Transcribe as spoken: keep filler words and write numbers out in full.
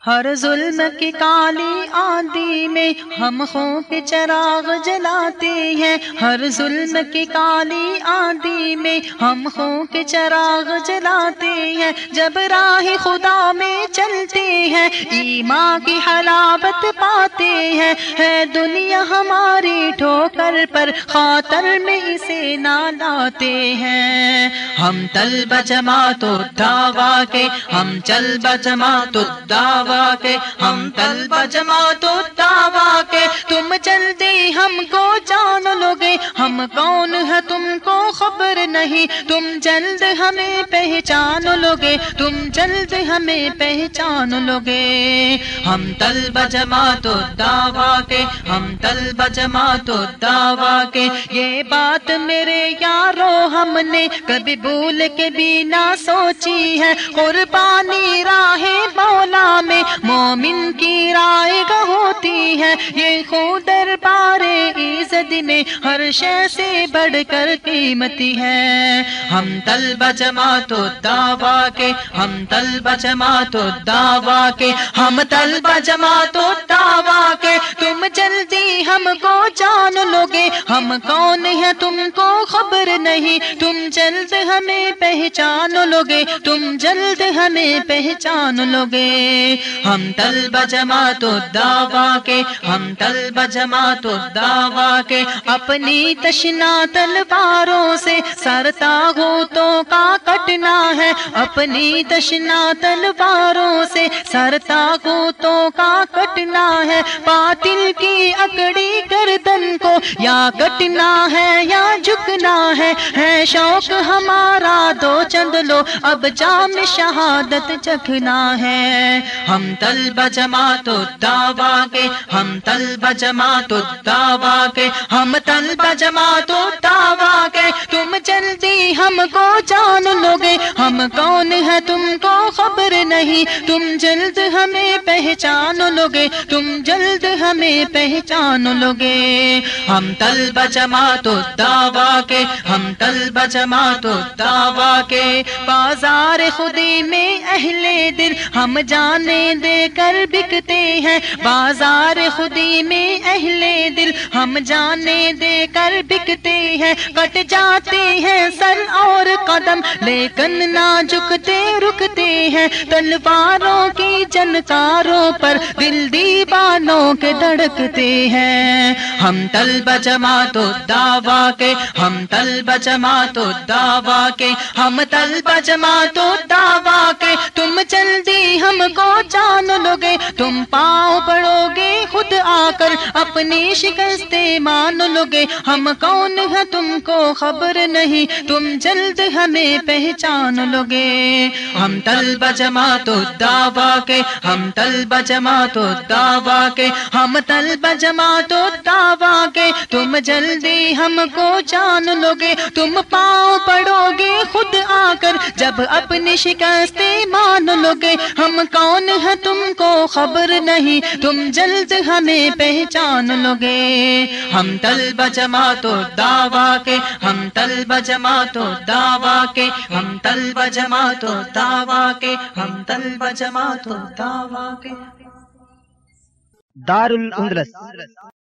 ہر ظلم کی کالی آندھی میں ہم خوں کے چراغ جلاتے ہیں، ہر ظلم کی کالی آندھی میں ہم خوں کے چراغ جلاتے ہیں، جب راہ خدا میں چلتے ہیں ایمان کی حلاوت پاتے ہیں، ہے دنیا ہماری ٹھوکر پر خاطر میں اسے نہ لاتے ہیں۔ ہم طلبہ جماعت الدعویٰ کے، ہم چل بجماعت الدعویٰ کے، ہم طلبہ جماعت الدعویٰ کے، تم جلدی ہم کو جان لوگے، ہم کون ہے تم کو خبر نہیں، تم جلد ہمیں پہچان لوگے، تم جلد ہمیں پہچان لوگے۔ ہم طلبہ جماعت الدعویٰ کے، ہم طلبہ جماعت الدعویٰ کے، یہ بات میرے یارو ہم نے کبھی بھول کے بھی نہ سوچی ہے، قربانی راہ مولا میں مومن کی رائے گاہ ہوتی ہے، یہ خود دربار عزت میں ہر شے سے بڑھ کر قیمتی ہے۔ ہم طلبہ جماعت الدعویٰ کے، ہم طلبہ جماعت الدعویٰ کے، ہم طلبہ جماعت الدعویٰ کے، تم جلدی ہم کو جان لوگے، ہم کون ہے تم کو خبر نہیں، تم جلد ہمیں پہچان لوگے، تم جلد ہمیں پہچان لوگے۔ ہم طلبہ جماعت الدعویٰ کے، ہم طلبہ جماعت الدعویٰ کے، اپنی تشنا تلواروں سے سر طاغوتوں کا کٹنا ہے، اپنی تشنا تلواروں سے سر طاغوتوں کا کٹنا ہے، باطل کی اکڑی گردن کو یا کٹنا ہے یا جھکنا ہے، ہے شوق ہمارا دو چند لو اب جام شہادت چکھنا ہے۔ ہم طلبہ جماعت الدعویٰ کے، ہم طلبہ جماعت الدعویٰ کے، ہم طلبہ جماعت الدعویٰ کے، تم جلدی ہم کو جان لوگے، ہم کون ہے تم کو خبر نہیں، تم جلد ہمیں پہچان لوگے، تم جلد ہمیں پہچان لوگے۔ ہم طلبہ جماعت الدعویٰ کے، ہم طلبہ جماعت الدعویٰ کے، بازار خودی میں اہل دل ہم جانے دے کر بکتے ہیں، بازار خودی میں اہل دل ہم جانے دے کر بکتے ہیں، کٹ جاتے ہیں سر اور قدم لیکن نہ جھکتے رکتے ہیں، تلواروں کی جنکاروں پر دل دیوانوں کے دھڑکتے ہیں۔ ہم طلبہ جماعت الدعویٰ کے، ہم طلبہ جماعت الدعویٰ کے، ہم طلبہ جماعت الدعویٰ کے، تم جلدی ہم کو جان لوگے، تم پاؤں پڑو گے خود آ کر اپنی شکستیں مان لوگے، ہم کون ہے تم کو خبر نہیں، تم جلد ہمیں پہچان لوگے۔ ہم طلبہ جماعت الدعویٰ کے، ہم طلبہ جماعت الدعویٰ کے، ہم طلبہ جماعت الدعویٰ کے، تم جلدی ہم کو جان لوگے، تم پاؤں پڑو گے خود آ کر جب اپنی شکستیں مان لوگے، ہم کون ہے تم کو خبر نہیں، تم جلد ہمیں پہچان لوگے۔ ہم طلبہ جماعت الدعویٰ کے، ہم طلبہ جماعت الدعویٰ کے، ہم طلبہ جماعت الدعویٰ کے، ہم طلبہ جماعت الدعویٰ کے۔ دار الاندلس